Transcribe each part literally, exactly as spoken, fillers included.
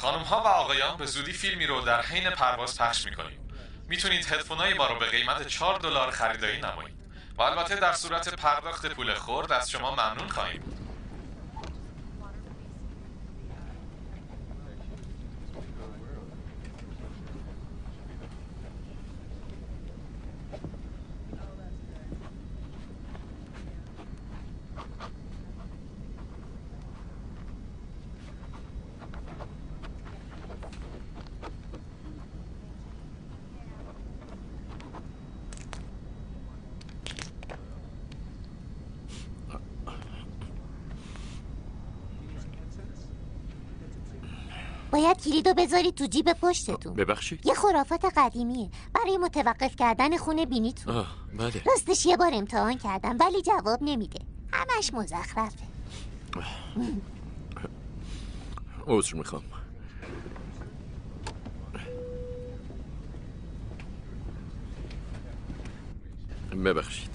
خانم ها و آقایان، به زودی فیلمی رو در حین پرواز پخش میکنیم. میتونید هدفونای ما رو به قیمت چهار دلار خریداری نمایید و البته در صورت پرداخت پول خرد از شما ممنون خواهیم بود. باید کلیدو بذاری تو جیب پشتتون. ببخشید؟ یه خرافات قدیمیه برای متوقف کردن خون بینیتون. آه بله. راستش یه بار امتحان کردم ولی جواب نمیده، همش مزخرفه. عذر میخوام. ببخشید.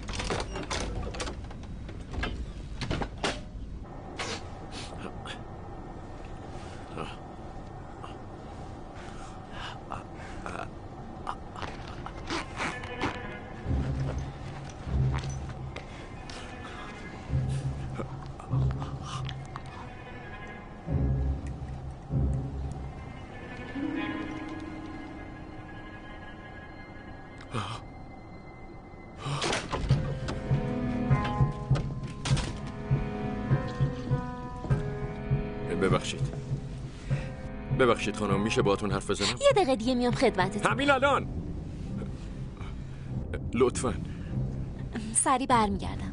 ببخشید ببخشید خانم، میشه باهاتون حرف بزنم؟ یه دقیقه دیگه میام خدمتتون. همین الان. لطفاً. سریع برمیگردم.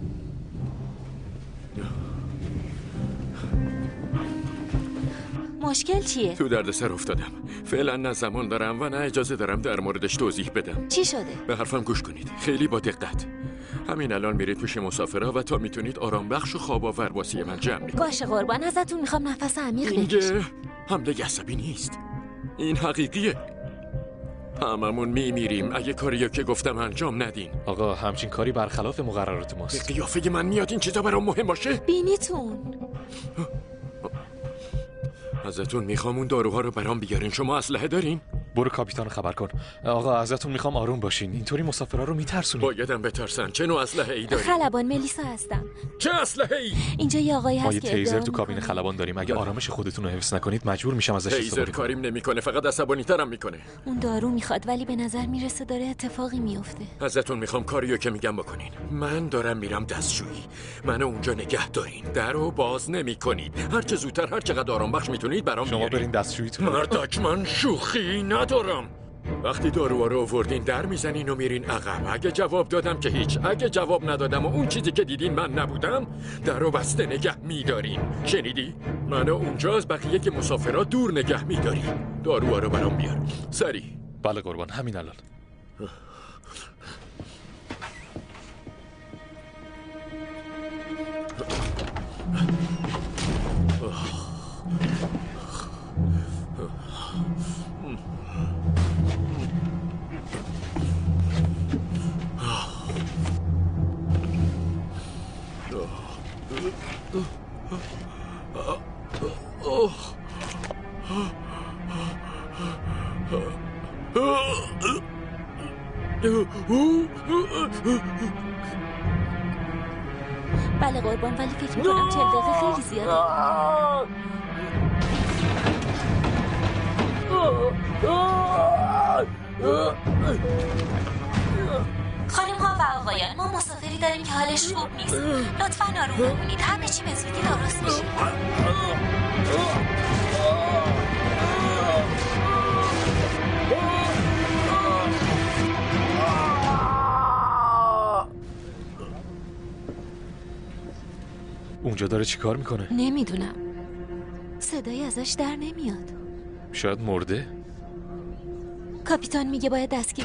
مشکل چیه؟ تو دردسر افتادم. فعلا نه زمان دارم و نه اجازه دارم در موردش توضیح بدم. چی شده؟ به حرفم گوش کنید، خیلی با دقت. همین الان میرید پیش مسافرها و تا میتونید آرام بخش و خواب آور واسه من جمع میکنید. باشه قربان، ازتون میخوام نفس عمیق بکشید. اینجا حمله عصبی نیست، این حقیقیه. هممون میمیریم اگه کاریو که گفتم انجام ندین. آقا همچین کاری برخلاف مقررات ماست. به قیافه من میاد این چیزا برام مهم باشه؟ بینیتون. ازتون میخوام اون داروها رو برام بیارین. شما اسلحه دارین؟ برو کاپیتان خبر کن. آقا ازتون میخوام آروم باشین، اینطوری مسافرها رو میترسونید. بایدم بترسن. چه نوع اسلحه ای دارین؟ خلبان ملیسا هستم. چه اسلحه ای؟ اینجا یه آقایی هست ما یه که تیزر ادعا تو کابین می‌کنه. خلبان داریم. اگه آرامش خودتون رو حفظ نکنید مجبور میشم ازش تیزر استفاده کاریم کنم. نمیکنه، فقط عصبانی ترم میکنه. اون دارو میخواد ولی به نظر میرسه داره اتفاقی میفته. ازتون میخوام کاریو که میگم بکنین. من دارم میرم دستشویی. منو اونجا نگه دارین. درو باز نمیکنید. هر چه زودتر هر چقدر آرام بخش میتونید برام شما بیارین. برین دستشوییتون. مردک، من شوخی ندارم. وقتی داروها رو آوردین در میزنین و میرین عقب. اگه جواب دادم که هیچ، اگه جواب ندادم و اون چیزی که دیدین من نبودم، درو بسته نگه میدارین. شنیدی؟ منو اونجا از بقیه که مسافرها دور نگه میدارین. داروها رو برام بیار سریع. بله قربان، همین الان. بله قربان، ولی فکر میکنم چهل دقیقه خیلی زیاده. خانم ها و آقایان، ما مسافری داریم که حالش خوب نیست. لطفاً آروم بمونید، همه چی به زودی درست میشه. اونجا داره چی کار میکنه؟ نمیدونم، صدایی ازش در نمیاد. شاید مرده؟ کاپیتان میگه باید دستگیر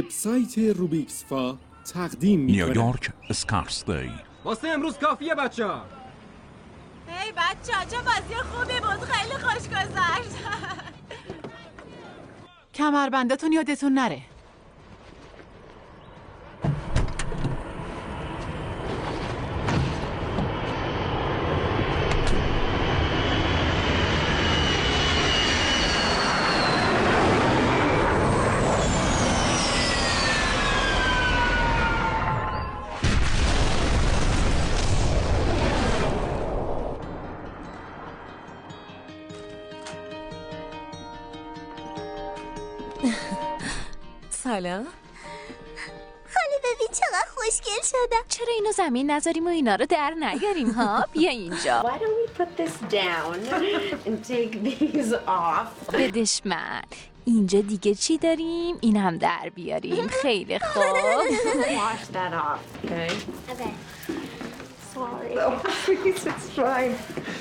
وبسایت روبیکسفا تقدیم می‌کنه. نیویورک اسکارسدی. واسه امروز کافیه بچه‌ها. هی بچه‌ها چه بازی خوبی بود، خیلی خوش گذشت. کمربندتون یادتون نره. سلام. خاله ببین چقدر خوشگل شدم. چرا اینو زمین نذاریم و اینا رو در نیاریم ها؟ بیا اینجا. Why don't we put this down and take these off? بدش من. اینجا دیگه چی داریم؟ این هم در بیاریم. خیلی خوب. Wash that off, okay? Okay. Sorry. Oh, please, it's fine.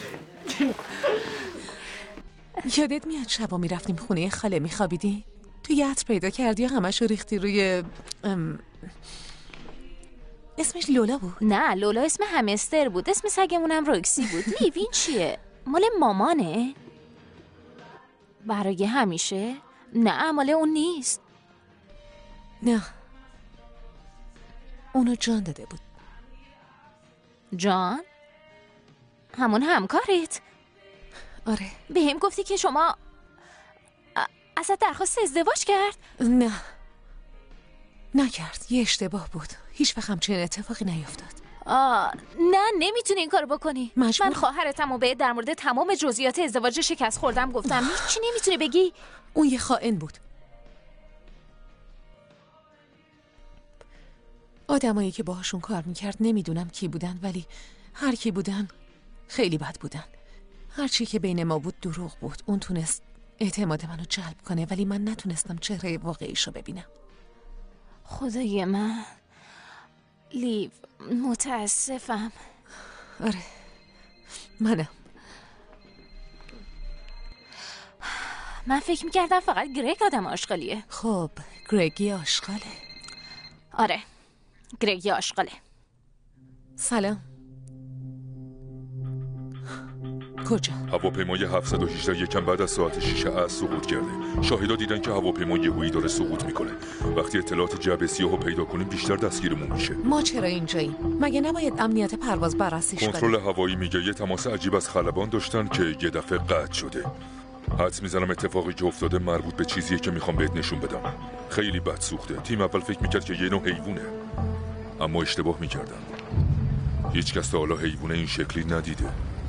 یادت میاد شبا میرفتیم خونه خاله میخوابیدی؟ تو یه عطر پیدا کردی و همش رو ریختی روی ام... اسمش لولا بود؟ نه لولا اسم همستر بود. اسم سگمونم روکسی بود. لیوین چیه؟ مال مامانه؟ برای همیشه؟ نه مال اون نیست. نه اونو جان داده بود. جان؟ همون همکارت؟ آره. به هم گفتی که شما اصلا درخواست ازدواج کرد؟ نه نکرد. یه اشتباه بود. هیچ وقت همچین اتفاقی نیفتاد. آه نه نمیتونی این کارو بکنی. مجبور. من خواهرتم و به در مورد تمام جزئیات ازدواج شکست خوردم گفتم. هیچی نمیتونی بگی. اون یه خائن بود. آدمایی که باهاشون کار میکرد نمیدونم کی بودن، ولی هر کی بودن خیلی بد بودن. هرچی که بین ما بود دروغ بود. اون تونست اعتماد منو جلب کنه ولی من نتونستم چهره واقعیشو ببینم. خدای من لیو متاسفم. آره منم. من فکر میکردم فقط گرگ آدم آشغالیه. خب گرگی آشغاله. آره گرگی آشغاله. سلام. کجا؟ هواپیمای هفتصد و هجده یکم بعد از ساعت شش عصر سقوط کرده. شاهدا دیدن که هواپیما یهویی داره سقوط میکنه. وقتی اطلاعات جعبه سیاهو پیدا کنیم بیشتر دستگیرمون میشه. ما چرا اینجاییم؟ مگه نباید امنیت پرواز بررسیش کنیم؟ کنترل هوایی میگه یه تماس عجیب از خلبان داشتن که یه دفعه قطع شده. حدس میزنم اتفاقی که افتاده مربوط به چیزیه که میخوام بهت نشون بدم. خیلی بد سوخته. تیم اول فکر میکرد که یه نوع حیوونه، اما اشتباه میکردن. هیچ کس تا حالا حیوونه این شکلی ندیده.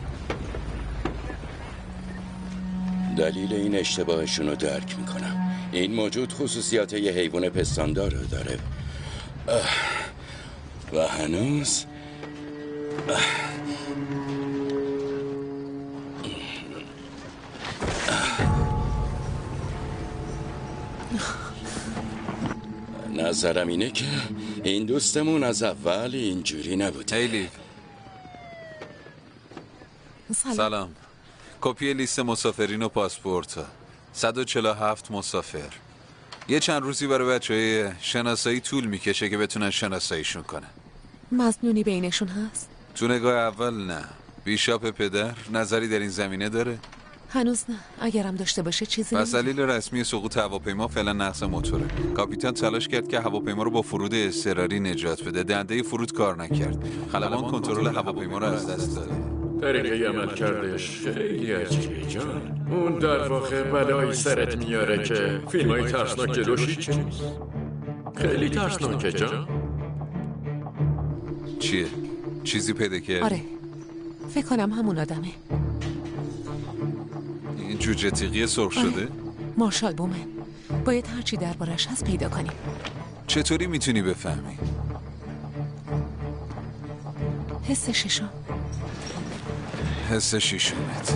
دلیل این اشتباهشون رو درک میکنم. این موجود خصوصیات یه حیوان پستاندار رو داره و هنوز نظرم اینه که این دوستمون از اول اینجوری نبود. هیلی سلام, سلام. کپی لیست مسافرین و پاسپورت ها. صد و چهل و هفت مسافر. یه چند روزی برای بچه‌های شناسایی طول میکشه که بتونن شناساییشون کنن. مظنونی بینشون هست؟ تو نگاه اول نه. بیشاپ پدر نظری در این زمینه داره؟ هنوز نه. اگرم داشته باشه چیزی پس دلیل رسمی سقوط هواپیما فعلا نقص موتوره. کاپیتان تلاش کرد که هواپیما رو با فرود اضطراری نجات بده. دنده فرود کار نکرد. خلبان کنترل هواپیما رو از دست داده. طریقه عمل کردش خیلی عجیبه جان. اون در واقع بلایی سرت میاره که فیلم های ترسناک جلوش هیچ نیست. خیلی ترسناکه جان. چیه؟ چیزی پیدا کرد؟ آره فکر کنم همون آدمه. این جوجه تیغی سرخ شده؟ آره. مارشال بومن. باید هرچی دربارش هست پیدا کنیم. چطوری میتونی بفهمی؟ حس ششم. حس شیشمت.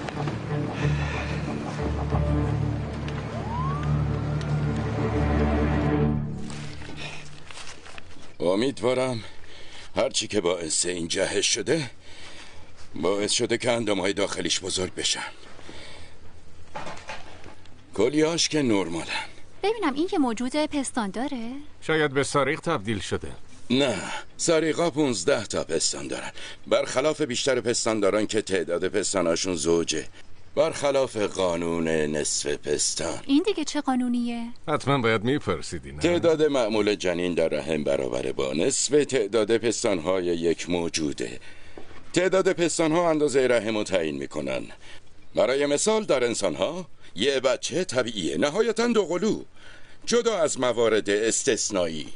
امیدوارم هرچی که باعث این جهش شده باعث شده که اندامهای داخلیش بزرگ بشن. کلیاش که نرمالن. ببینم این که موجود پستان داره؟ شاید به ساریق تبدیل شده. نه، ساریقا پونزده تا پستان دارن، برخلاف بیشتر پستانداران که تعداد پستاناشون زوجه، برخلاف قانون نصف پستان. این دیگه چه قانونیه؟ حتما باید میپرسیدین. تعداد معمول جنین در رحم برابر با نصف تعداد پستانهای یک موجوده. تعداد پستانها اندازه رحم رو تعیین میکنن. برای مثال در انسانها یه بچه طبیعیه، نهایتاً دو قلو، جدا از موارد استثنایی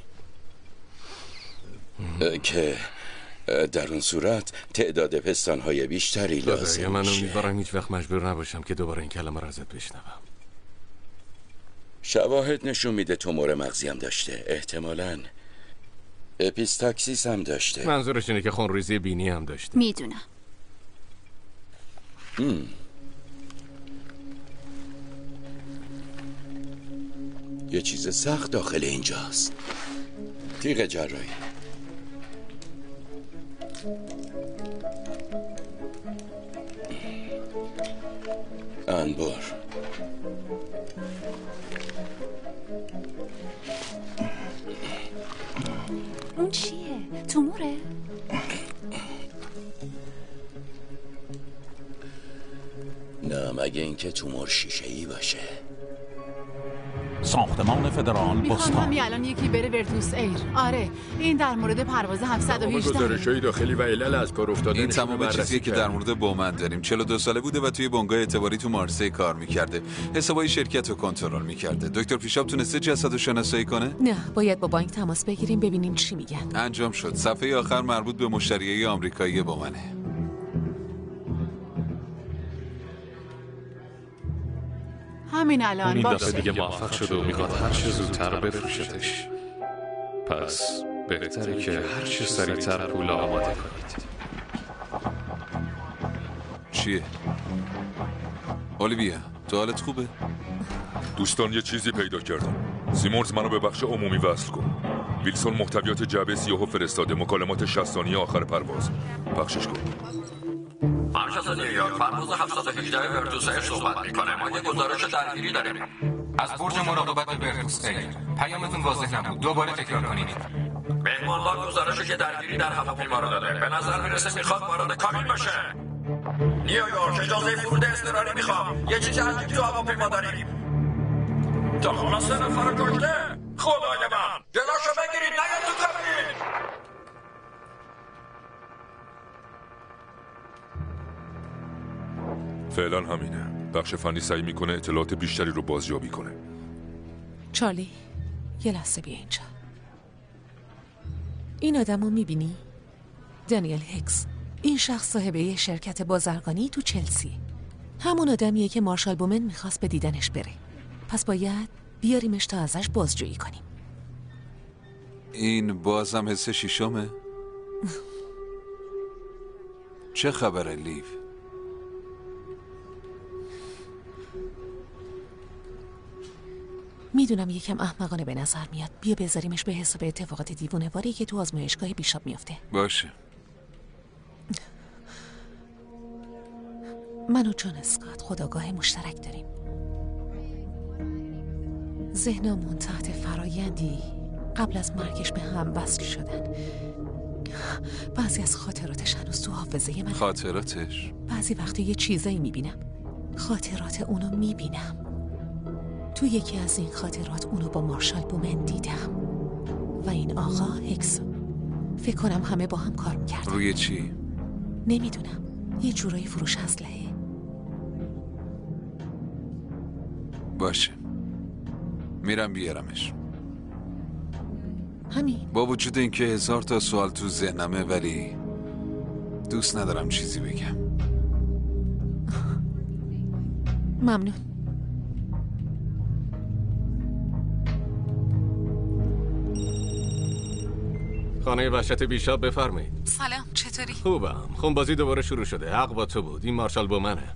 که در اون صورت تعداد پستانهای بیشتری لازم من میشه. امیدوارم هیچ وقت مجبور نباشم که دوباره این کلمه رو ازت بشنوم. شواهد نشون میده تومور مغزی هم داشته، احتمالاً اپیستاکسیس هم داشته. منظورش اینه که خونریزی بینی هم داشته. میدونم. هم. یه چیز سخت داخل اینجاست. تیغ جراحی. انبار. اون چیه؟ توموره؟ نه، مگه اینکه تومور شیشه‌ای باشه. ساختمان فدرال میخوام بستان. همین الان یکی بره ورتوس ایر. آره این در مورد پرواز هفتصد و هجده. گزارش‌های داخلی و علل از کار افتادن این تمام چیزیه که در مورد بومن داریم. چهل و دو ساله بوده و توی بنگاه اعتباری تو مارسی کار میکرده. حسابای شرکت رو کنترل میکرده. دکتر پیشاب تونسته جسد رو شناسایی کنه؟ نه، باید با بانک تماس بگیریم ببینیم چی میگن. انجام شد. صفحه آخر مربوط به مشتریای آمریکایی بومنه. همین الان این با دفعه دیگه موفق شده و میخواد هر چه زودتر بفروشتش. پس بهتره که هر چه سریعتر پول آماده کنید. چیه؟ اولیویا، تو حالت خوبه؟ دوستان یه چیزی پیدا کردم. سیمونز منو به بخش عمومی وصل کن. ویلسون محتویات جعبه سیاهو فرستاده، مکالمات شصت ثانیه آخر پرواز. پخشش کن. مرکز نیویورک پرواز هفتصد و هجده ورتوس ایر صحبت میکنه. ما یه گزارش درگیری داریم از برج مراقبت ورتوس ایر. پیامتون واضح نبود، دوباره تکرار کنید. مهماندار گزارش که درگیری در هواپیما رو داده. به نظر میرسه میخواد وارد کابین باشه. نیویورک اجازه ورود اضطراری میخوام. یه چیز عجیب تو هواپیما داریم. تا حالا سه نفر کشته. خدای من جلوشو بگیرید، نیاد تو کابین. فعلا همینه. بخش فنی سعی میکنه اطلاعات بیشتری رو بازیابی کنه. چارلی، یه لحظه بیا اینجا. این آدم رو میبینی؟ دانیل هیکس. این شخص صاحب یه شرکت بازرگانی تو چلسی. همون آدمیه که مارشال بومن میخواست به دیدنش بره. پس باید بیاریمش تا ازش بازجویی کنیم. این بازم حس شیشمه؟ چه خبره لیو؟ میدونم یکم احمقانه به نظر میاد. بیا بذاریمش به حساب اتفاقات دیوونه باری که تو آزمایشگاه بیشاب میفته. باشه. من و جان اسکات خودآگاه مشترک داریم. ذهنمون تحت فرایندی قبل از مرگش به هم وصل شدن. بعضی از خاطراتش هنوز تو حافظه من. خاطراتش؟ بعضی وقتا یه چیزایی میبینم، خاطرات اونو میبینم. تو یکی از این خاطرات اونو با مارشال بومن دیدم و این آقا هیکس. فکر کنم همه با هم کار میکردن. روی چی؟ نمیدونم، یه جورایی فروش اسلحه. باشه، میرم بیارمش. همین. با وجود اینکه هزار تا سوال تو ذهنمه ولی دوست ندارم چیزی بگم. ممنون. خانه وحشت بیشاب، بفرمایید. سلام، چطوری؟ خوبم. خونبازی دوباره شروع شده. حق با تو بود. این مارشال بومنه.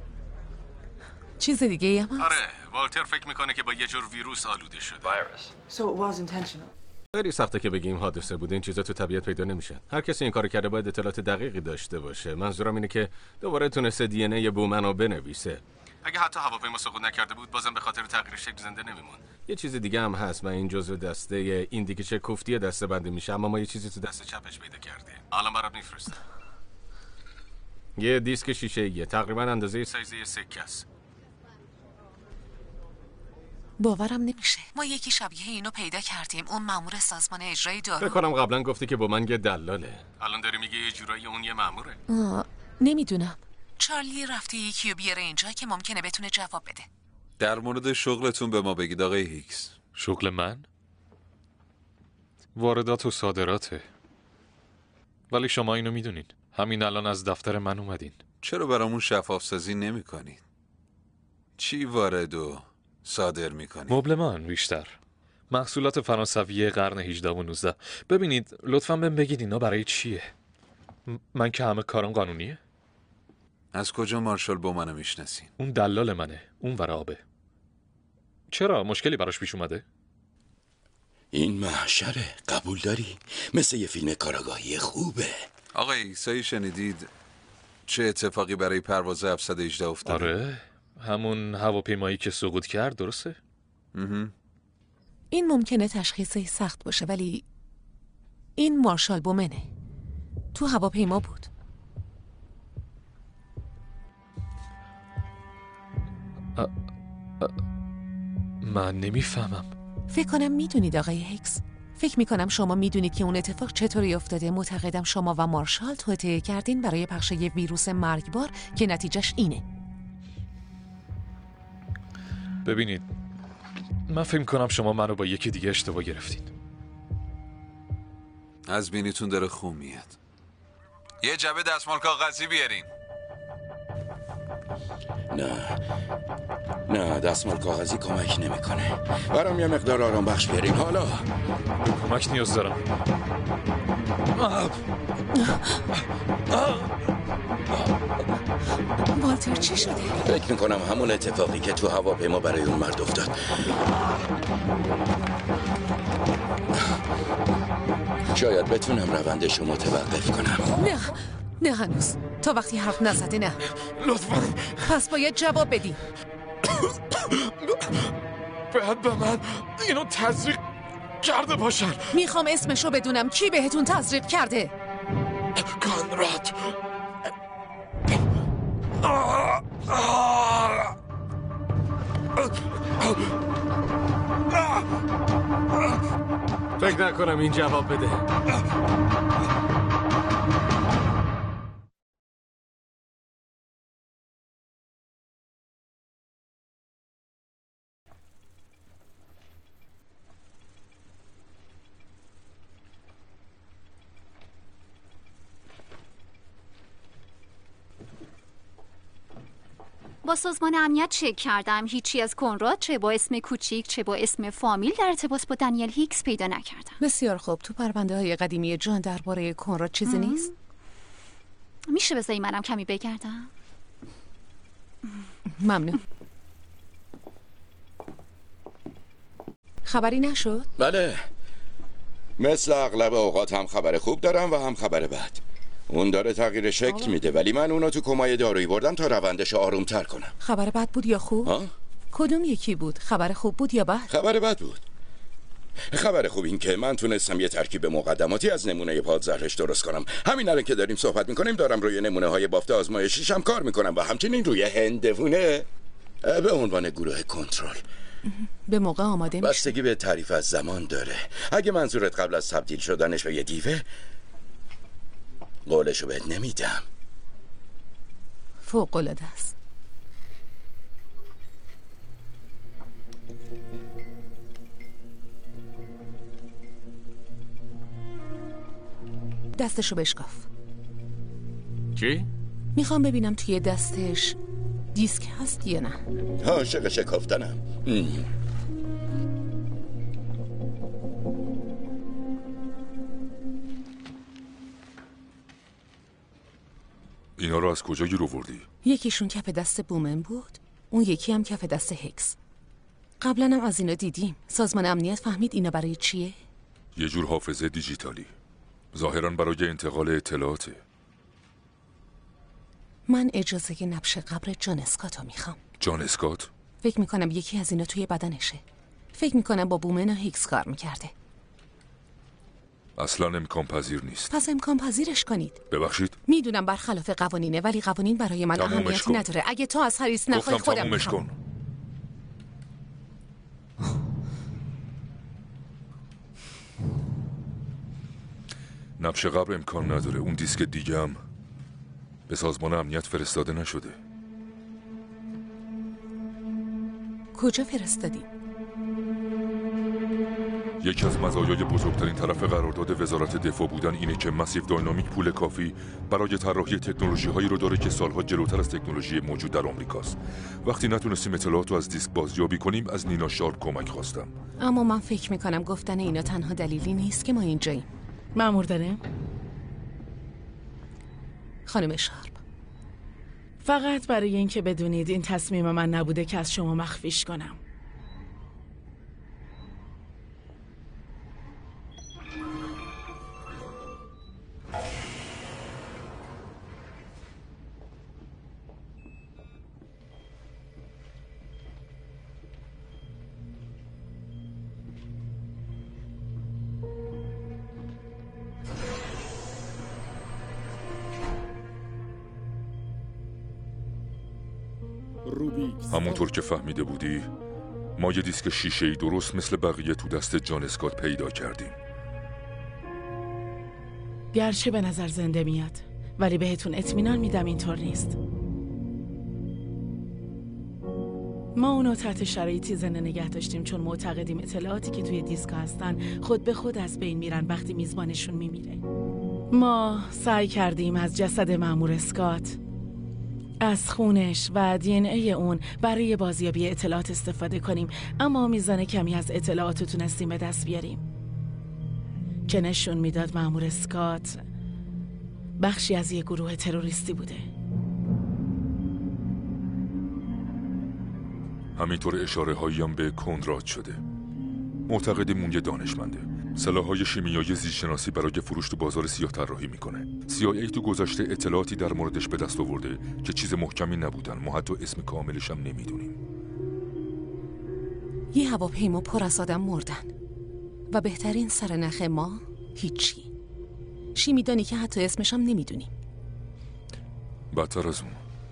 چیز دیگه ای هم هست؟ آره، والتر فکر میکنه که با یه جور ویروس آلوده شده. So it was intentional. خیلی سخته که بگیم حادثه بوده. این چیزا تو طبیعت پیدا نمیشه. هر کسی این کارو کرده باید اطلاعات دقیقی داشته باشه. منظورم اینه که دوباره تونسته دی ان ای بومن رو بنویسه. اگه حتی هواپیما سقوط نکرده بود بازم به خاطر تغییر شکل زنده نمیمون. یه چیز دیگه هم هست و این جزء دسته این دیگه چه کوفتی دسته بندی میشه، اما ما یه چیزی تو دسته چپش پیدا کردیم. الان برات میفرستم. یه دیسک شیشه ایه تقریبا اندازه سایز یه سکه است. باورم نمیشه. ما یکی شبیه اینو پیدا کردیم. اون مأمور سازمان اجرایی دارو. فکر کنم قبلا گفتی که با من یه دلاله. الان داری میگه یه جورایی اون یه مأموره. آه، نمیدونم. چارلی رفته یکی رو بیاره اینجا که ممکنه بتونه جواب بده. در مورد شغلتون به ما بگید آقای هیکس. شغل من؟ واردات و صادراته. ولی شما اینو میدونین. همین الان از دفتر من اومدین. چرا برامون شفاف سازی نمی کنید؟ چی وارد و صادر می کنید؟ مبلمان بیشتر. محصولات فرانسوی قرن هجدهم و نوزدهم. ببینید لطفاً بهم بگید اینا برای چیه؟ من که همه کارم قانونیه؟ از کجا مارشال بومنو میشناسین؟ اون دلال منه. اون ور آبه. چرا مشکلی براش پیش اومده؟ این محشره. قبول داری؟ مثل یه فیلم کاراگاهی خوبه. آقای ایکسایی شنیدید چه اتفاقی برای پرواز هفتصد و هجده افتاده؟ آره همون هواپیمایی که سقوط کرد. درسته؟ این ممکنه تشخیصی سخت باشه ولی این مارشال بومنه. تو هواپیما بود. ا... ا... من نمیفهمم. فکر کنم میدونید آقای هیکس. فکر میکنم شما میدونید که اون اتفاق چطوری افتاده. معتقدم شما و مارشال توطئه کردین برای پخش یه ویروس مرگبار که نتیجهش اینه. ببینید من فکر کنم شما منو با یکی دیگه اشتباه گرفتین. از بینیتون داره خون میاد. یه جبه دستمال کاغذی بیارین. نه نه دستمال کاغذی کمک نمیکنه. برام یه مقدار آرام بخش بیارین. حالا کمک نیاز دارم. والتر چی شده؟ فکر میکنم همون اتفاقی که تو هواپیما برای اون مرد افتاد. شاید بتونم روندشو متوقف کنم. نه نه هنوز تا وقتی حرف نزده. نه لطفاً. پس باید جواب بدی. باید به من اینو تزریق کرده باشن. میخوام اسمشو بدونم. کی بهتون تزریق کرده؟ کانراد. فکر نکنم این جواب بده. با سازمان امنیت چک کردم. هیچی از کنراد چه با اسم کوچیک چه با اسم فامیل در ارتباط با دنیل هیکس پیدا نکردم. بسیار خوب. تو پرونده های قدیمی جان درباره کنراد چیزی نیست؟ میشه بذاری منم کمی بگردم؟ ممنون. خبری نشد؟ بله مثل اغلب اوقات هم خبر خوب دارم و هم خبر بد. اون داره تغییر شکل میده ولی من اونو تو کمای دارویی بردم تا روندش آروم تر کنم. خبر بد بود یا خوب؟ ها؟ کدوم یکی بود؟ خبر خوب بود یا بد؟ خبر بد بود. خبر خوب این که من تونستم یه ترکیب مقدماتی از نمونه پادزهرش درست کنم. همین الان که داریم صحبت میکنیم دارم روی نمونه های بافت آزمایشیشم کار میکنم و همچنین روی هندوونه به عنوان گروه کنترل. به موقع آماده میشه. بستگی به تعریف از زمان داره. اگه منظورت قبل از تبدیل شدنش به یه دیوه، قولشو بهت نمیدم. فوق العاده است. دستشو بشکاف. چی؟ میخوام ببینم توی دستش دیسک هست یا نه. عاشق شکافتنم. اینا رو از کجا گیر آوردی؟ یکیشون کف دست بومن بود، اون یکی هم کف دست هیکس. قبلا هم از اینا دیدیم. سازمان امنیت فهمید اینا برای چیه؟ یه جور حافظه دیجیتالی، ظاهراً برای انتقال اطلاعاته. من اجازه نبش قبر جان اسکاتو میخوام. جان اسکات؟ فکر میکنم یکی از اینا توی بدنشه. فکر میکنم با بومن و هیکس کار میکرده. اصلا امکان پذیر نیست. پس امکان پذیرش کنید. ببخشید؟ میدونم برخلاف قوانینه ولی قوانین برای من اهمیتی نداره. اگه تو از هریس نخوای خودم تمومش کن. نبش قبر امکان نداره. اون دیسک دیگه هم به سازمان امنیت فرستاده نشده. کجا فرستادی؟ یکی از مزایای بزرگترین طرف قرارداد وزارت دفاع بودن اینه که مسیو داینامیک پول کافی برای طراحی تکنولوژی هایی رو داره که سالها جلوتر از تکنولوژی موجود در آمریکاست. وقتی نتونستیم اطلاعات رو از دیسک بازیابی کنیم از نینا شارپ کمک خواستم. اما من فکر میکنم گفتن اینا تنها دلیلی نیست که ما اینجاییم. مأمور داره؟ خانم شارپ، فقط برای اینکه بدونید این تصمیم من نبوده که از شما مخفیش کنم. همونطور که فهمیده بودی ما یه دیسک شیشه‌ای درست مثل بقیه تو دست جان اسکات پیدا کردیم. گرچه به نظر زنده میاد ولی بهتون اطمینان میدم اینطور نیست. ما اونو تحت شرایطی زنده نگه داشتیم چون معتقدیم اطلاعاتی که توی دیسک هستن خود به خود از بین میرن وقتی میزبانشون میمیره. ما سعی کردیم از جسد مأمور اسکات، از خونش و دی ان ای اون برای بازیابی اطلاعات استفاده کنیم، اما میزان کمی از اطلاعات رو تونستیم به دست بیاریم که نشون میداد مأمور اسکات بخشی از یک گروه تروریستی بوده. همینطور اشاره هایی هم به کندراد شده. معتقدیم اون یه دانشمنده. سلاح‌های شیمیایی زیست‌شناسی برای فروش تو بازار سیاه طراحی میکنه. سی آی ای تو گذشته اطلاعاتی در موردش به دست آورده که چیز محکمی نبودن. ما حتی اسم کاملش هم نمیدونیم. یه هواپیما پر از آدم مردن و بهترین سرنخ ما هیچی. شیمیدانی که حتی اسمش هم نمیدونیم. بدتر از اون،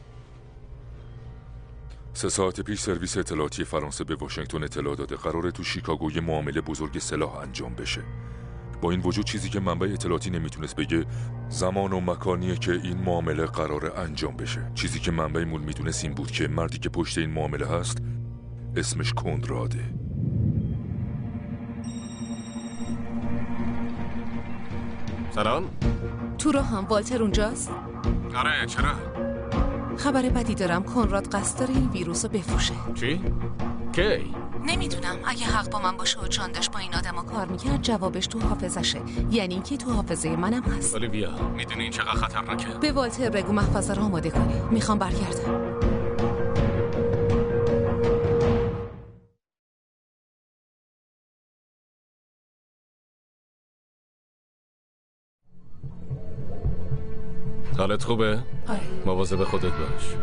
سه ساعت پیش سرویس اطلاعاتی فرانسه به واشنگتن اطلاع داده قراره تو شیکاگو یه معامله بزرگ سلاح انجام بشه. با این وجود چیزی که منبع اطلاعاتی نمیتونست بگه زمان و مکانیه که این معامله قراره انجام بشه. چیزی که منبعمون میتونست این بود که مردی که پشت این معامله هست اسمش کندراده. سلام. تو راه هم والتر اونجاست؟ آره چرا؟ خبر بدی دارم. کنراد قصد داره این ویروس رو بفروشه. چی؟ کی؟ نمیدونم. اگه حق با من باشه و جان داشت با این آدم ها کار میکرد جوابش تو حافظشه. یعنی اینکه تو حافظه منم هست. اولیویا میدونی این چقدر خطرناکه؟ به والتر بگو محفظه رو آماده کنه. میخوام برگردم. حالت خوبه؟ آره. مواظب خودت باش.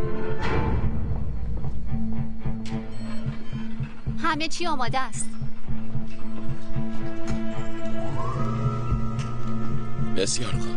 همه چی آماده است. بسیار خوب.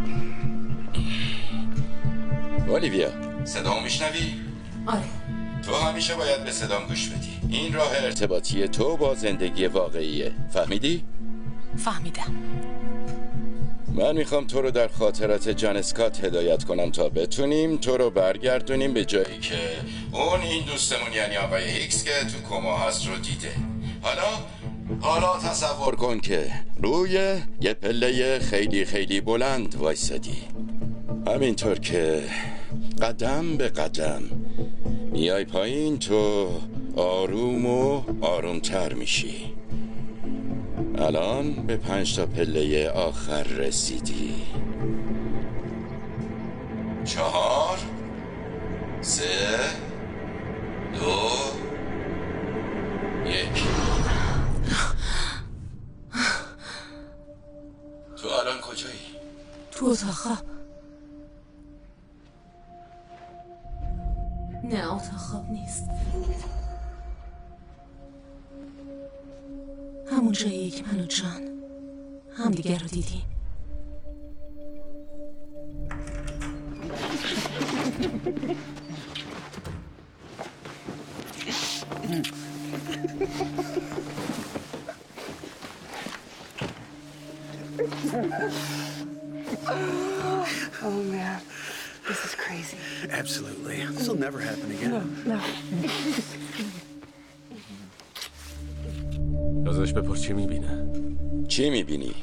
اولیویا صدامو میشنوی؟ آره. تو همیشه باید به صدام گوش بدی. این راه ارتباطی تو با زندگی واقعیه. فهمیدی؟ فهمیدم. من میخوام تو رو در خاطرات جان اسکات هدایت کنم تا بتونیم تو رو برگردونیم به جایی که اون این دوستمون یعنی آقای هیکس که تو کما هست رو دیده. حالا حالا تصور کن که روی یه پله خیلی خیلی بلند وایسادی. همینطور که قدم به قدم میای پایین تو آروم و آرومتر میشی. الان به پنج تا پله آخر رسیدی. چهار، سه، دو، یک. تو الان کجایی؟ تو اتاق خواب. نه اتاق خواب نیست. همون جایی که من و جان همدیگر رو دیدیم. Oh man, this is crazy. Absolutely. This will never happen again. No, no. ازش بپرس چی میبینه؟ چی میبینی؟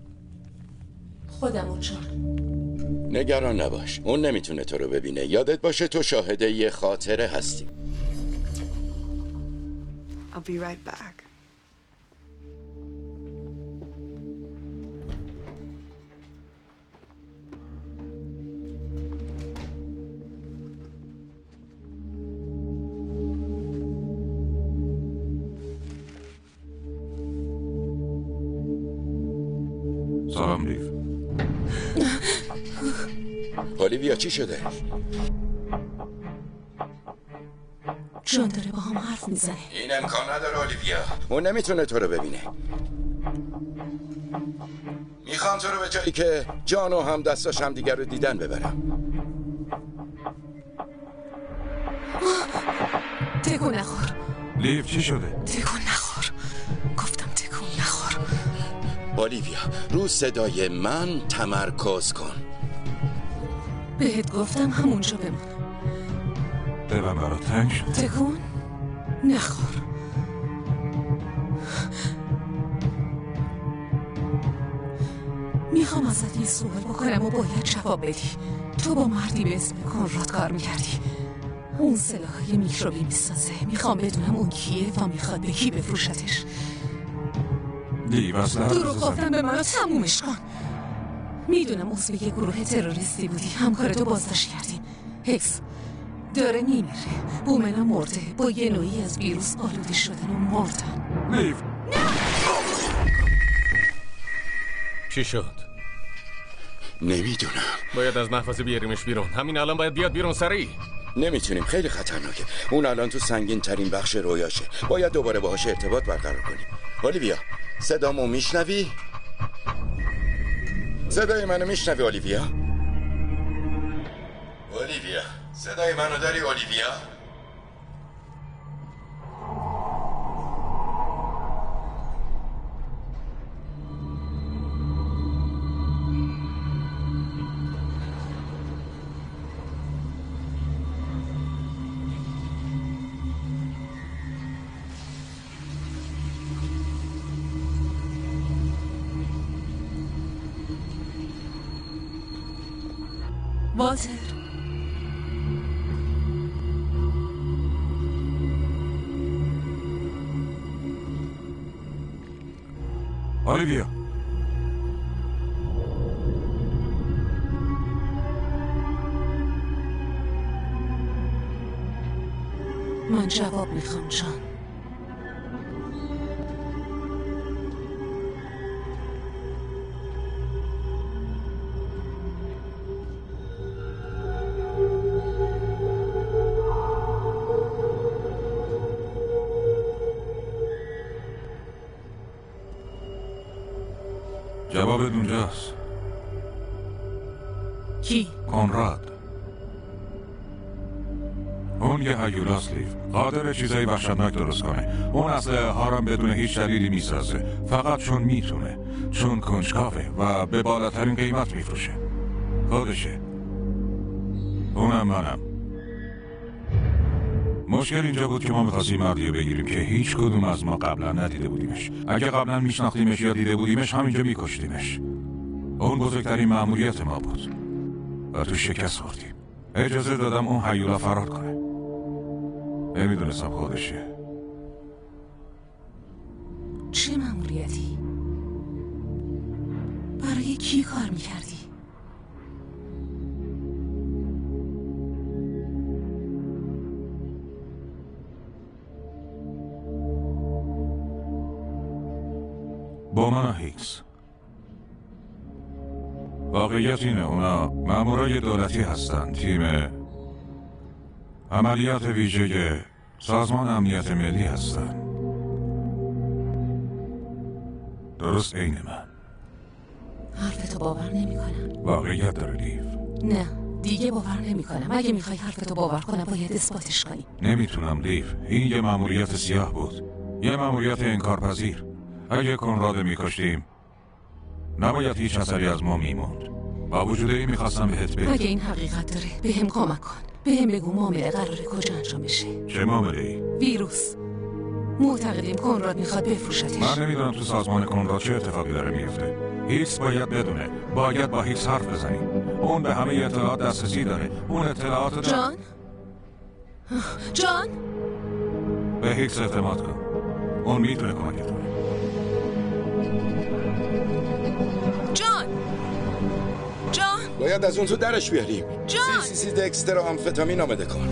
خودم و جان. نگران نباش، اون نمیتونه تو رو ببینه. یادت باشه تو شاهده یه خاطره هستی. I'll be right back. سلام لیف. اولیویا چی شده؟ جان داره با هم حرف میزنه. این امکان نداره اولیویا. اون نمیتونه تو رو ببینه. میخوام تو رو به جایی که جان و هم دستاش هم دیگر رو دیدن ببرم. تکون نخور. لیف چی شده؟ تکون نخور. گفتم تکون نخور. اولیویا رو صدای من تمرکز کن. بهت گفتم همونجا بمون. دلم برات تنگ شد. تکون نخور. میخوام ازت یه سوال بکنم و باید جواب بدی. تو با مردی به اسم کنراد کار میکردی. اون سلاح میکروبی میسازه. میخوام بدونم اون کیه و میخواد به کی بفروشتش. لیف اصلا دروغ گفتن به منو تمومش کن. میدونم عضو یه گروه تروریستی بودی. همکارتو بازداشت کردیم. هکس داره میمیره. بومنا مرده. با یه نوعی از ویروس آلوده شدن و مردن. لیف چی شد؟ نمیدونم. باید از محفظه بیاریمش بیرون. همین الان باید بیاد بیرون سریع. نمیتونیم، خیلی خطرناکه. اون الان تو سنگین ترین بخش رویاشه. باید دوباره باهاش ارتباط برقرار کنیم. اولیویا صدامو میشنوی؟ صدای منو میشنوی اولیویا؟ اولیویا صدای منو داری اولیویا؟ والتر اولیویا من جواب میخوام جان. جوابت اونجاست. کی؟ کنراد. اون یه هیولاس لیف. قادر چیزایی وحشتناک درست کنه. اون اسلحه ها رو بدون هیچ دلیلی میسازه. فقط چون میتونه. چون کنجکاوه و به بالاترین قیمت میفروشه. خودشه. اونم منم. مشکل اینجا بود که ما می‌خواستیم مردی رو بگیریم که هیچ کدوم از ما قبلا ندیده بودیمش. اگه قبلا میشناختیمش یا دیده بودیمش همینجا میکشتیمش. اون بزرگترین مأموریت ما بود و تو شکست خوردیم. اجازه دادم اون هیولا فرار کنه. نمیدونستم خودشه. چه مأموریتی؟ برای کی کار میکردی؟ با من هیکس. واقعیت اینه اونا مامورای دولتی هستن. تیم عملیات ویژه سازمان امنیت ملی هستن. درست عین من. حرفتو باور نمیکنم. واقعیت داره لیف. نه دیگه باور نمیکنم. اگه میخوای حرفتو باور کنم باید اثباتش کنی. نمیتونم لیف. این یه مأموریت سیاه بود. یه مأموریت انکارپذیر. اگه کنراد میکشتیم نباید هیچ اثری از ما میموند. با وجود این میخواستم بهت بگم اگه این حقیقت داره بهم کمک کن. بهم بگو معامله قراره کجا انجام بشه. چه معامله‌ای؟ ویروس. معتقدیم کنراد میخواد بفروشتش. من نمیدونم تو سازمان کنراد چه اتفاقی داره میفته. هیکس باید بدونه. باید با هیکس حرف بزنیم. اون به همه اطلاعات دسترسی داره. اون اطلاعات داره. جان؟ جان؟ به هیکس اعتماد کن. اون میتونه کمکت کنه. جان! جان! باید از اون تو درش بیاریم. جان! سی سی سی دکستر و آمفتامین آمده کن.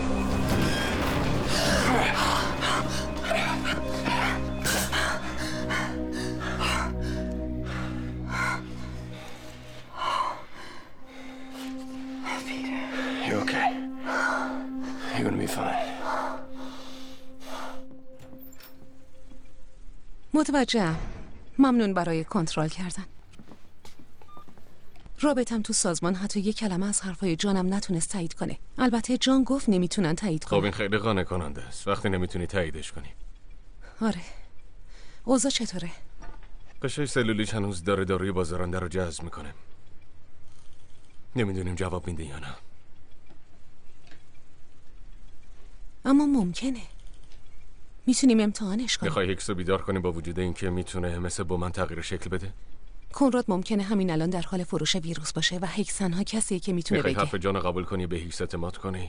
You're okay. You're gonna be fine. متوجهم. ممنون برای کنترل کردن. رابطم تو سازمان حتی یک کلمه از حرفای جانم نتونست تایید کنه. البته جان گفت نمیتونن تایید کنن. خب این خیلی قانع کننده است وقتی نمیتونی تاییدش کنی. آره. اوضاع چطوره؟ قشای سلولیش هنوز داره داروی بازارنده رو جذب میکنه. نمیدونیم جواب میده یا نه. اما ممکنه. میتونیم امتحانش کنیم. میخوای هیکس رو بیدار کنی با وجود اینکه میتونه مثل بومن تغییر شکل بده؟ کنراد ممکنه همین الان در حال فروش ویروس باشه و هیکس تنها کسیه که میتونه بگه. میخوای حرف جان قبول کنی به هیکس اعتماد کنی؟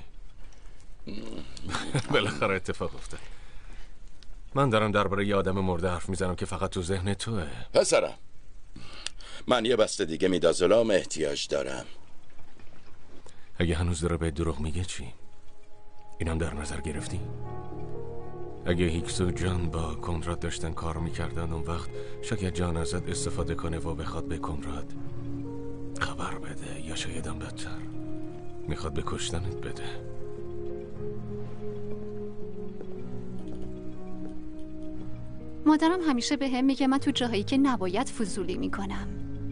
بالاخره اتفاق افتاد. من دارم درباره یه آدم مرده حرف میزنم که فقط تو ذهن توه. پسرم من یه بسته دیگه میدازولام احتیاج دارم. اگه هنوز داره به دروغ میگه چی؟ اینم در نظر گرفتی؟ اگه هیکس و جان با کنراد داشتن کار میکردن اون وقت شاید جان ازت استفاده کنه و بخواد به کنراد خبر بده یا شایدم بدتر میخواد به کشتنت بده. مادرم همیشه به هم میگه من تو جاهایی که نباید فضولی میکنم.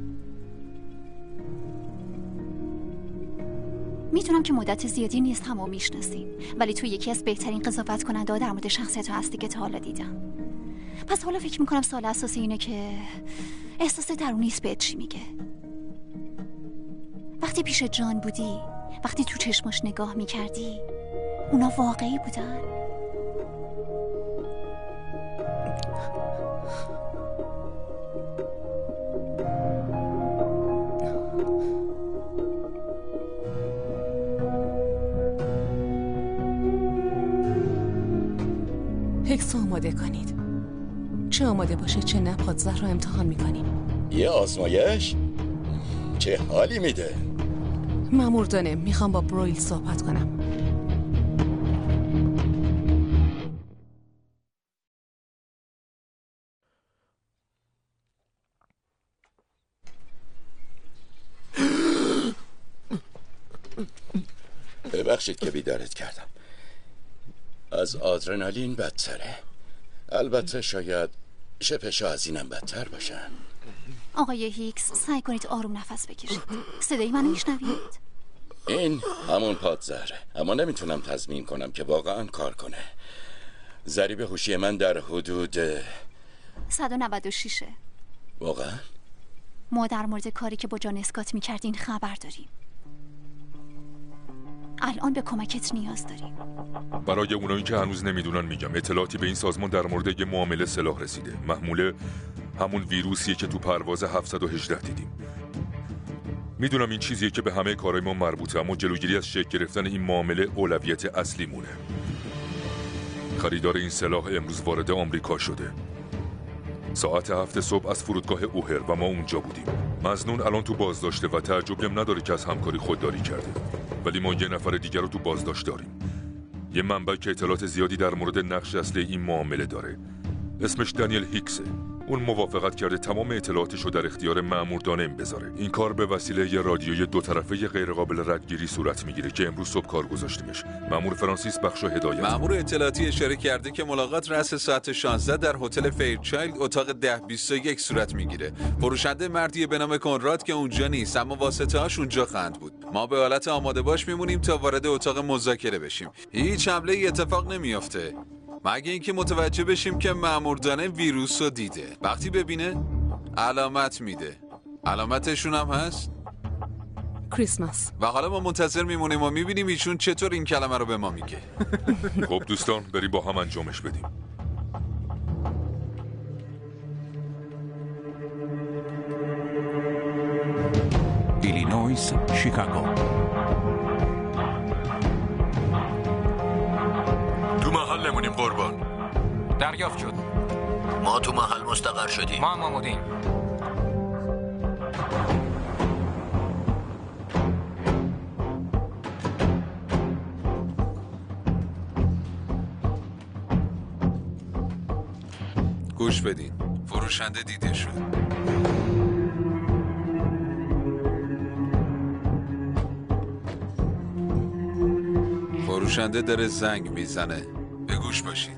میدونم که مدت زیادی نیست همو میشناسیم ولی تو یکی از بهترین قضاوت کننده در مورد شخصیت هستی که تا حالا دیدم. پس حالا فکر میکنم سوال اساسی اینه که احساس درونیست بهت چی میگه. وقتی پیش جان بودی، وقتی تو چشماش نگاه میکردی، اونا واقعی بودن؟ هیکس آماده کنید. چه آماده باشه چه نه پادزهر رو امتحان میکنیم. یه آزمایش؟ چه حالی میده؟ مأمور دانه میخوام با برویل صحبت کنم. ببخشید که بیدارت کردم. از آدرنالین بدتره. البته شاید شپشا از اینم بدتر باشن. آقای هیکس سعی کنید آروم نفس بکشید. صدای منو میشنوید؟ این همون پادزهره اما نمیتونم تضمین کنم که واقعا کار کنه. ضریب هوشی من در حدود صد و نود و شش. واقعا؟ ما در مورد کاری که با جان اسکات میکردین خبر داریم. الان به کمکت نیاز داریم. برای اونایی که هنوز نمیدونن میگم اطلاعاتی به این سازمان در مورد یه معامله سلاح رسیده. محموله همون ویروسیه که تو پرواز هفتصد و هجده دیدیم. میدونم این چیزیه که به همه کارهای ما مربوطه اما جلوگیری از شکل گرفتن این معامله اولویت اصلی مونه. خریدار این سلاح امروز وارد آمریکا شده. ساعت هفت صبح از فرودگاه اوهر و ما اونجا بودیم. مظنون الان تو بازداشته و تعجبی هم نداره که از همکاری خودداری کرده. ولی ما یه نفر دیگر رو تو بازداشت داریم. یه منبع که اطلاعات زیادی در مورد نقش اصلی این معامله داره. اسمش دانیل هیکسه. اون موافقت کرده تمام اطلاعاتش رو در اختیار مأمور دانم بذاره. این کار به وسیله یه رادیوی دو طرفه غیرقابل ردگیری صورت میگیره که امروز صبح کار گذاشتیمش. مأمور فرانسیس بخش هدایت. مأمور اطلاعاتی اشاره کرده که ملاقات رأس ساعت شانزده در هتل فیرچایلد اتاق ده بیست و یک صورت میگیره. فروشنده مردی به نام کنراد که اونجا نیست، اما واسطه‌هاش اونجا خواهند بود. ما به حالت آماده باش میمونیم تا وارد اتاق مذاکره بشیم. هیچ حمله ای اتفاق نمیافته مگه اینکه متوجه بشیم که مأمور دانم ویروس رو دیده. وقتی ببینه علامت میده. علامتشون هم هست کریسمس. و حالا ما منتظر میمونیم و میبینیم ایشون چطور این کلمه رو به ما میگه. خب دوستان بریم با هم انجامش بدیم. ایلینویس، شیکاگو. تو محل نمونیم قربان. دریافت شد. ما تو محل مستقر شدیم. ما هم آمادیم. گوش بدین. فروشنده دیده شد. فروشنده داره زنگ میزنه. به گوش باشید.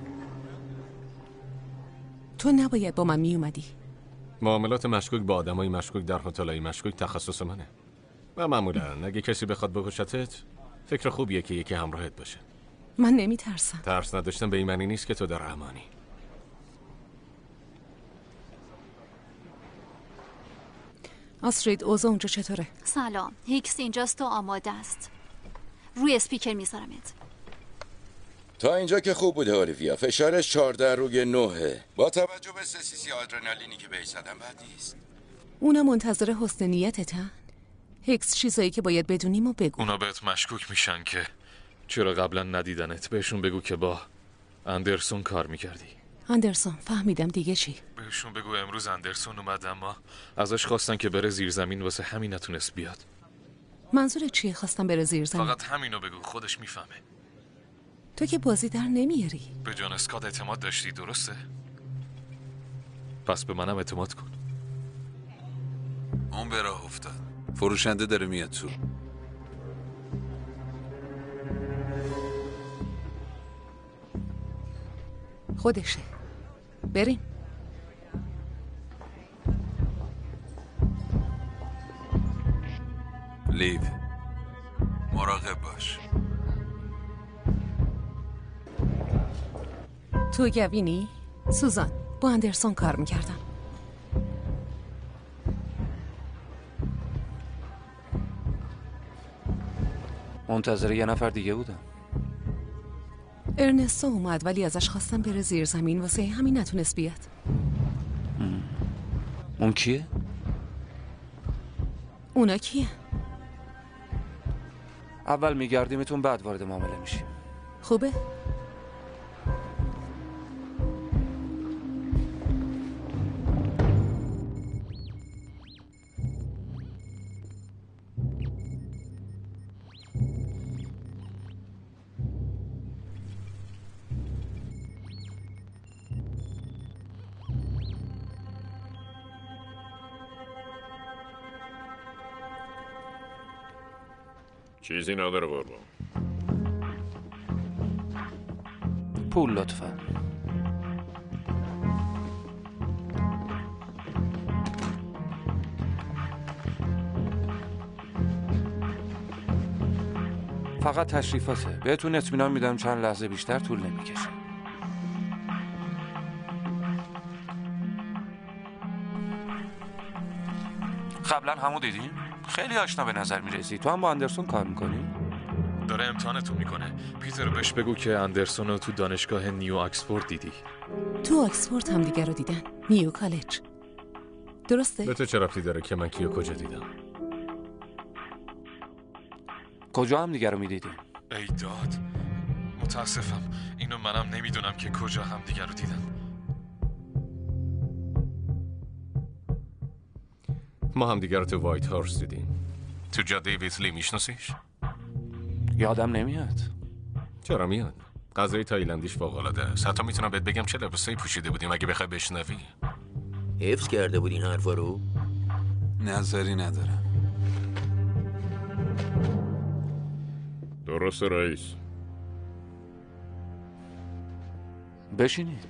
تو نباید با من میومدی. معاملات مشکوک با آدمای مشکوک در هتل‌های مشکوک تخصص منه. و معمولا اگه کسی بخواد بکشتت فکر خوبیه که یکی همراهت باشه. من نمیترسم. ترس نداشتن به این معنی نیست که تو در امانی. آسترید اوضاع اونجا چطوره؟ سلام، هیکس اینجاست و آماده است. روی اسپیکر میذارمت. تا اینجا که خوب بوده اولیویا. فشارش چهارده روی نهه. با توجه به سه سی سی آدرنالینی که بهش زدم بد نیست. اونا منتظر حسن نیتتن؟ هیکس چیزایی که باید بدونیم و بگو. اونا بهت مشکوک میشن که چرا قبلا ندیدنت. بهشون بگو که با اندرسون کار میکردی. اندرسون فهمیدم، دیگه چی؟ بهشون بگو امروز اندرسون اومد اما ازش خواستن که بره زیر زمین، واسه همین نتونست بیاد. منظورت چیه خواستم بره زیر زمین؟ فقط همینو بگو، خودش میفهمه. تو که بازی در نمیاری. به جان اسکات اعتماد داشتی، درسته؟ پس به منم اعتماد کن. اون به راه افتاد. فروشنده داره میاد تو. خودشه. بریم. لیو، مراقب باش. تو گوینی؟ سوزان، با اندرسون کار میکردم. منتظر یه نفر دیگه بودم. ارنستو اومد ولی ازش خواستم بره زیر زمین، واسه همین نتونست بیاد. اون کیه؟ اونا کیه؟ اول میگردیمتون بعد وارد معامله میشیم. خوبه؟ چیزی نداره قربان. پول لطفا. فقط تشریفاته. بهتون اطمینان میدم چند لحظه بیشتر طول نمیکشه. قبلا همو دیدین؟ خیلی آشنا به نظر میرسی. تو هم با اندرسون کار میکنی؟ داره امتحانتون میکنه. پیتر بهش بگو که اندرسون رو تو دانشگاه نیو آکسفورد دیدی. تو آکسفورد هم دیگر رو دیدن. نیو کالج. درسته؟ به تو چه ربطی داره که من کیو کجا دیدم؟ کجا هم دیگر رو میدیدین؟ ای داد، متاسفم. اینو منم نمیدونم که کجا هم دیگر رو دیدن. ما هم دیگر رو تو وایت هارس دیدیم. تو جاده ویتلی میشناسیش؟ یادم نمیاد. چرا میاد؟ غذای تایلندیش فوق‌العاده است. حتی میتونم بهت بگم چه لباسایی پوشیده بودیم اگه بخوای بشنوی. حفظ کرده بود این حرفا رو؟ نظری ندارم. درست رئیس. بشینید.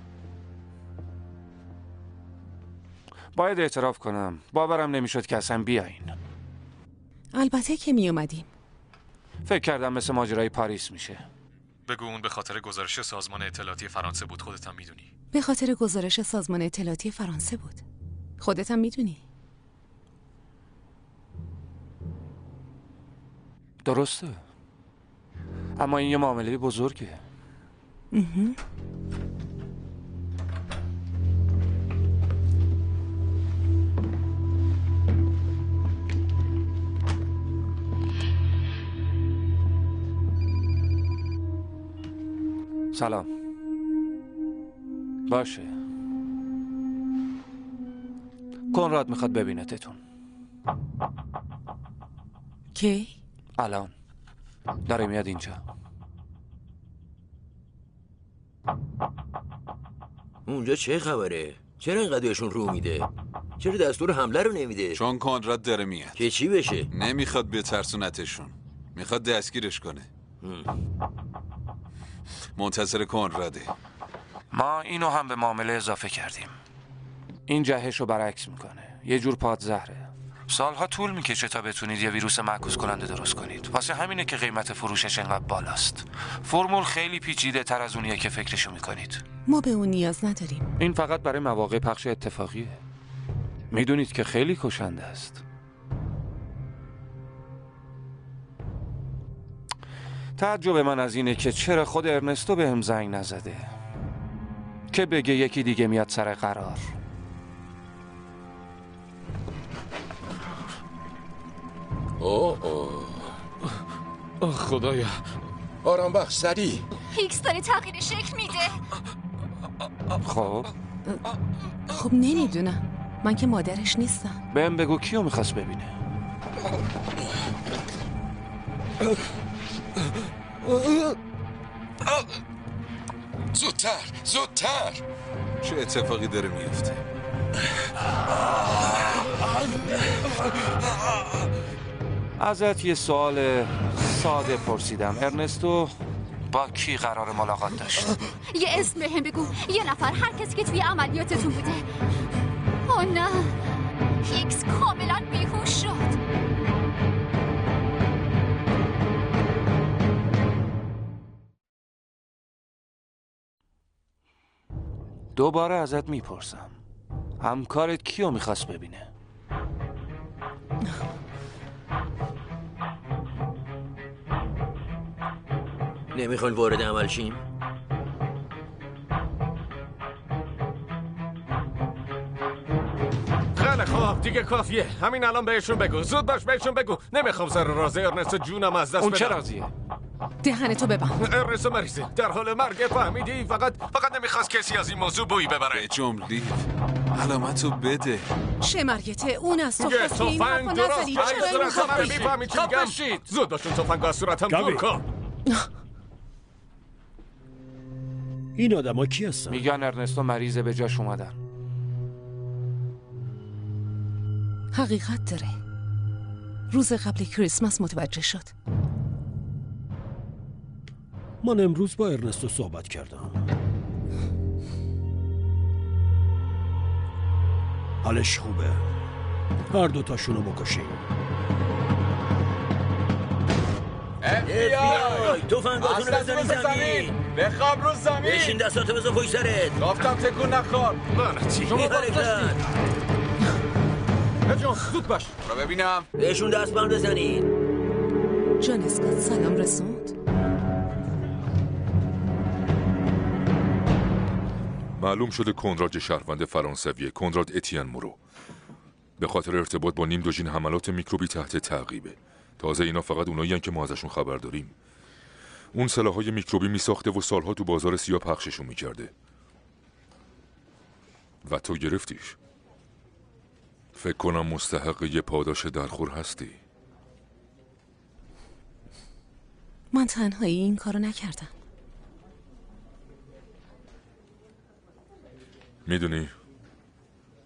باید اعتراف کنم باورم نمیشد که اصلا بیاین. البته که می اومدیم. فکر کردم مثل ماجرای پاریس میشه. بگو اون به خاطر گزارش سازمان اطلاعاتی فرانسه بود، خودت هم میدونی. به خاطر گزارش سازمان اطلاعاتی فرانسه بود. خودت هم میدونی. درسته. اما این یه معامله بزرگه. مهم. سلام. باشه. کنراد میخواد ببینتتون. کی؟ الان داره میاد اینجا. اونجا چه خبره؟ چرا اینقدر بهشون رو میده؟ چرا دستور حمله رو نمیده؟ چون کنراد داره میاد. که چی بشه؟ نمیخواد بترسونتشون، میخواد دستگیرش کنه. منتظر کنراده. ما اینو هم به معامله اضافه کردیم. این جهش رو برعکس میکنه. یه جور پادزهره. سالها طول میکشه تا بتونید یه ویروس معکوس کننده درست کنید. واسه همینه که قیمت فروشش انقدر بالاست. فرمول خیلی پیچیده تر از اونیه که فکرشو میکنید. ما به اون نیاز نداریم. این فقط برای مواقع پخش اتفاقیه. میدونید که خیلی کشنده است. تعجب من از اینه که چرا خود ارنستو به هم زنگ نزده که بگه یکی دیگه میاد سر قرار. اوه اوه آه خدایا. آرام بخش سریع. هیکس داره تغییر شکل میده. خب خب نمیدونم. من که مادرش نیستم. بهم بگو کیو میخواست ببینه. زودتر زودتر. چه اتفاقی داره میفته؟ ازت یه سوال ساده پرسیدم. ارنستو با کی قرار ملاقات داشت؟ یه اسم بهم بگو. یه نفر، هر کسی که توی عملیاتتون بوده. اوه نه، هیکس کاملا بیهوش شد. دوباره ازت میپرسم، همکارت کیو میخواست ببینه؟ نمیخواین وارد عمل شیم؟ خیلی خوب دیگه کافیه. همین الان بهشون بگو. زود باش بهشون بگو. نمیخوام سر راز ارنستو جونم از دست بدم. اون چه رازیه؟ دهنتو ببند. ارنستو مریضه، در حال مرگ، فهمیدی؟ فقط فقط نمیخواست کسی از این موضوع بویی ببره. به جملی علامتو بده. چه مرگته؟ اون از تو یه خواست که این حرفا تفنگ درست نزنی. چرا این صورت میخواد همه بشه؟ میفهمی چی میگم؟ زود باشون تفنگ از صورتم دور کن. این آدم ها کی هستن؟ میگن ارنستو مریضه، به جاش اومدن. حقیقت داره. روز قبل کریسمس متوجه شد. من امروز با ارنستو صحبت کردم. حالش خوبه. هر دوتاشونو بکشیم. اف بی آی تفنگاتونو بزنین زمین. بخواب رو زمین. بشین دستاتو بزن پشت سرت. گفتم تکون نخور. لعنتی. شما حرکت. جان زود باش. رو ببینم. بهشون دستبند بزنین. جان اسکات سلام رسوند. معلوم شده کنراد شهروند فرانسویه، کنراد اتین مورو. به خاطر ارتباط با نیم دوژین حملات میکروبی تحت تعقیبه. تازه اینا فقط اونایین که ما ازشون خبر داریم. اون سلاح‌های میکروبی میساخته و سالها تو بازار سیاه پخششون میکرده. و تو گرفتیش. فکر کنم مستحق یه پاداش درخور هستی. من تنهایی این کارو نکردم. میدونی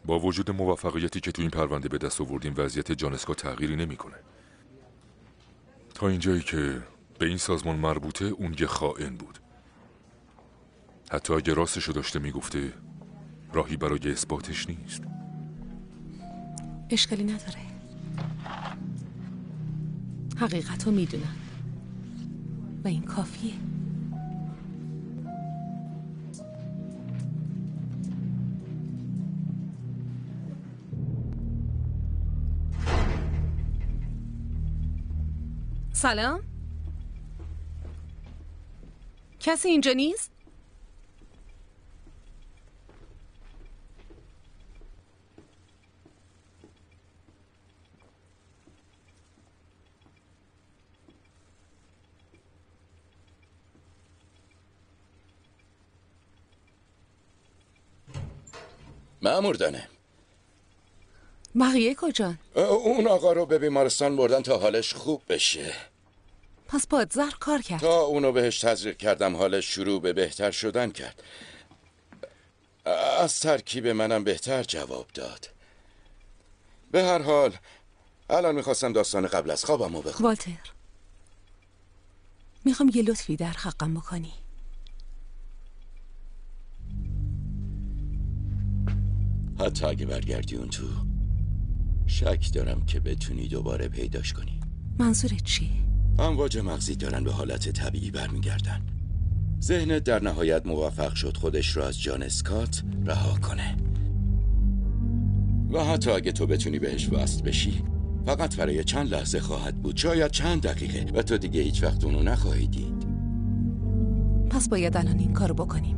با وجود موفقیتی که تو این پرونده به دست آوردیم وضعیت جان اسکات تغییری نمیکنه. تا اینجایی که به این سازمان مربوطه اون یه خائن بود. حتی اگه راستشو داشته میگفته راهی برای اثباتش نیست. اشکالی نداره. حقیقتو میدونم و این کافیه. سلام؟ کسی اینجا نیست؟ مأمور دانه، بقیه کجان؟ اون آقا رو به بیمارستان بردن تا حالش خوب بشه. پس پادزر کار کرد. تا اونو بهش تزریق کردم حالش شروع به بهتر شدن کرد. از ترکیب منم بهتر جواب داد. به هر حال الان میخواستم داستان قبل از خوابمو بخونم. والتر، میخوام یه لطفی در حقم بکنی. حتی اگه برگردی اون تو، شک دارم که بتونی دوباره پیداش کنی. منظورت چیه؟ امواج مغزی دارن به حالت طبیعی برمیگردن. ذهنت در نهایت موفق شد خودش رو از جان اسکات رها کنه و حتی اگه تو بتونی بهش وصل بشی فقط برای چند لحظه خواهد بود، شاید چند دقیقه، و تو دیگه هیچ وقت اونو نخواهی دید. پس باید الان این کارو بکنیم.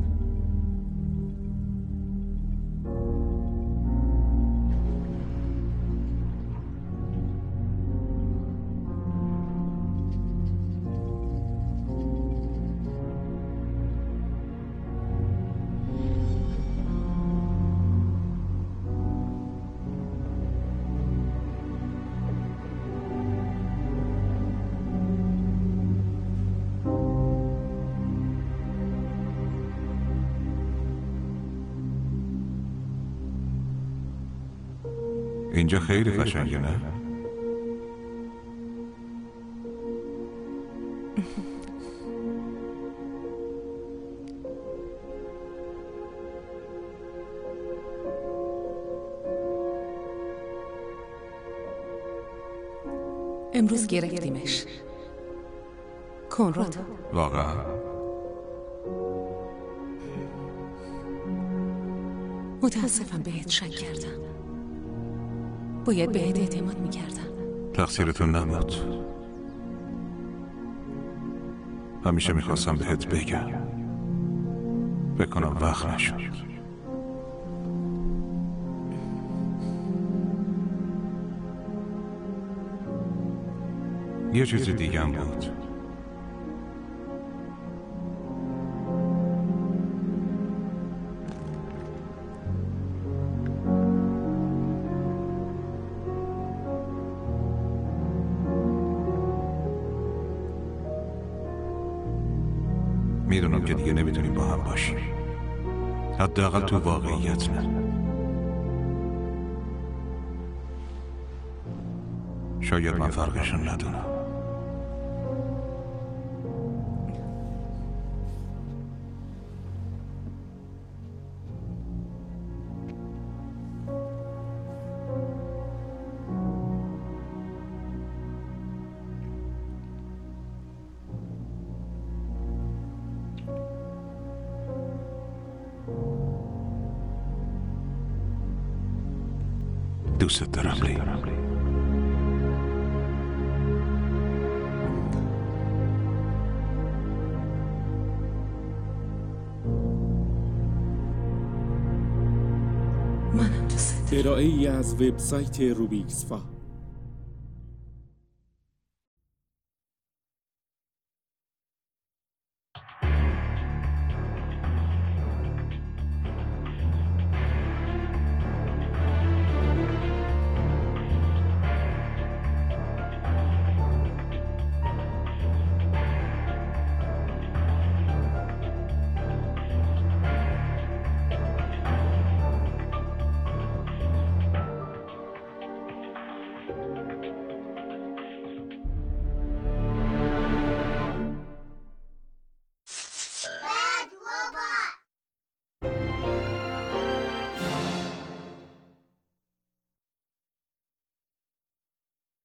اینجا خیلی قشنگه نه؟ امروز گرفتیمش. کنراد. واقعا؟ متاسفم بهت شک کردم. باید بهت اعتماد میکردم. تقصیرتون نبود. همیشه میخواستم بهت بگم. بکنم وقت نشد. یه چیز دیگه هم بود. میدونم که دیگه نمیتونیم با هم باشیم، حداقل تو واقعیت نه. شاید من فرقشون ندونم. دوست دارم لی. منم دوست دارم. ارائه‌ای از وبسایت روبیکسفا.